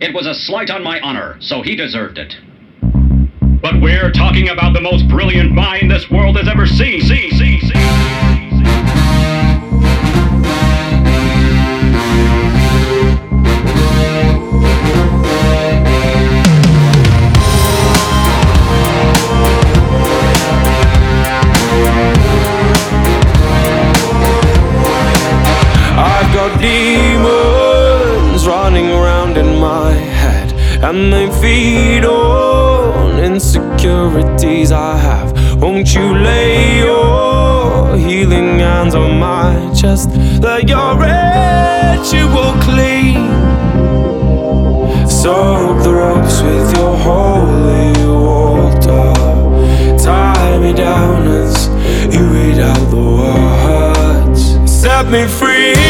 It was a slight on my honor, so he deserved it. But we're talking about the most brilliant mind this world has ever seen. I've got demons running around in my head, and they feed on insecurities I have. Won't you lay your healing hands on my chest? Let your ritual clean. Soak the ropes with your holy water. Tie me down as you read out the words. Set me free.